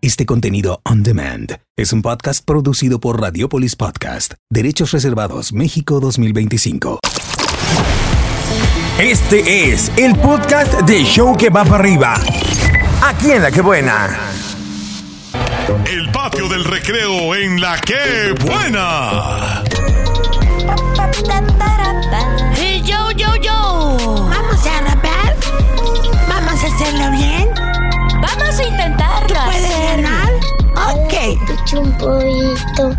Este contenido on demand es un podcast producido por Radiopolis Podcast. Derechos reservados México 2025. Este es el podcast de Show que va para arriba. Aquí en La Que Buena. El patio del recreo en La Que Buena. Hey, yo. ¿Vamos a rapear? ¿Vamos a hacerlo bien? Vamos a intentarlo. ¿Tú puedes ganar? Ok. Un poquito.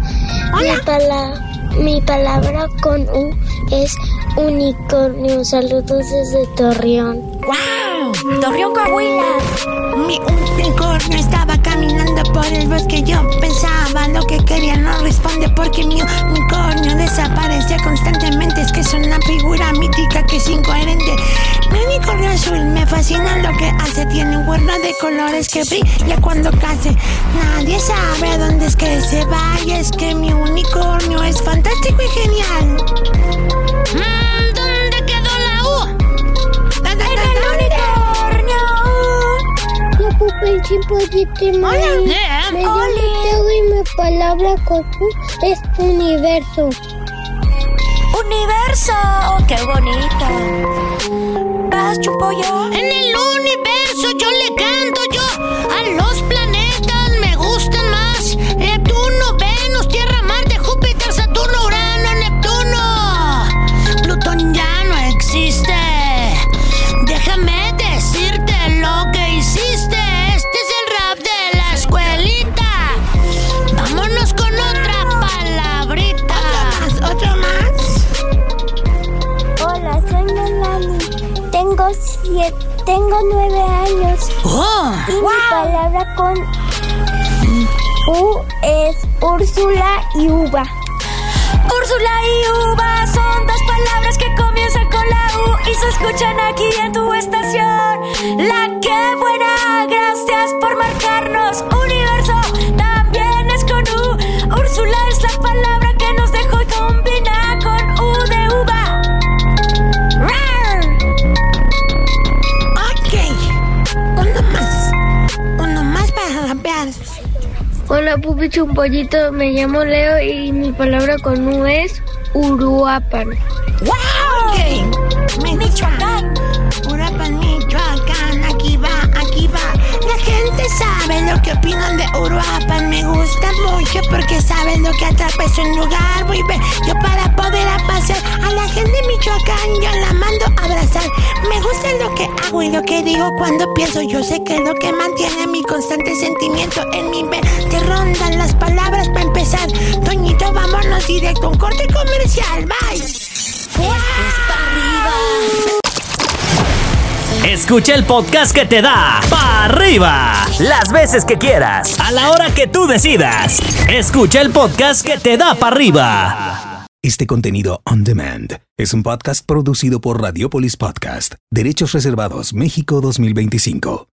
Mi palabra con U es unicornio. Saludos desde Torreón. ¡Wow! Torreón, Coahuila. Mi unicornio estaba caminando por el bosque. Yo pensaba lo que quería, no responde porque mi unicornio desaparece constantemente. Es que es una figura mítica que es incoherente. Mi unicornio azul me fascina lo que hace. Tiene un gorro de colores que brilla cuando case. Nadie sabe dónde es que se va. Y es que mi unicornio es fantástico y genial. ¿Dónde quedó la U? ¡En el unicornio! Yo Pupi Chipollito y Hola. me llamo Teo y mi palabra con U es universo. ¡Universo! ¡Oh, qué bonito! ¿Vas, Chumpollo? En el universo yo le canto a los planetas me gustan más. Neptuno, Venus, Tierra, Marte, Júpiter, Saturno, Urano, Neptuno. Plutón ya no existe. Déjame decirte lo que hiciste. Este es el rap de la escuelita. Vámonos con otra palabrita. ¿Otro más? Hola, soy Melanie. Tengo 9 años. ¡Oh! Y mi palabra con U es Úrsula y uva. Úrsula y uva son dos palabras que comienzan con la U y se escuchan aquí en tu estación. La Que Buena, gracias por marcarnos. Universo también es con U. Úrsula es la palabra que nos dejó y combina con U de uva. ¡Rar! Ok, uno más para rapear. Hola, Pupi Chumpollito. Me llamo Leo y mi palabra con U es Uruapan. ¡Wow! Ok, Michoacán. Uruapan, Michoacán, aquí va. La gente sabe lo que opinan de Uruapan. Me gusta mucho porque saben lo que atrapa es un lugar muy bello para poder pasear. A la gente de Michoacán yo la mando a abrazar. Me gusta lo que hago y lo que digo cuando pienso. Yo sé que es lo que mantiene mi constante sentimiento en mi mente. Rondan las palabras para empezar. Toñito, vámonos directo a un corte comercial. Bye. Escucha el podcast que te da para arriba las veces que quieras, a la hora que tú decidas. Escucha el podcast que te da para arriba. Este contenido on demand es un podcast producido por Radiopolis Podcast. Derechos reservados México 2025.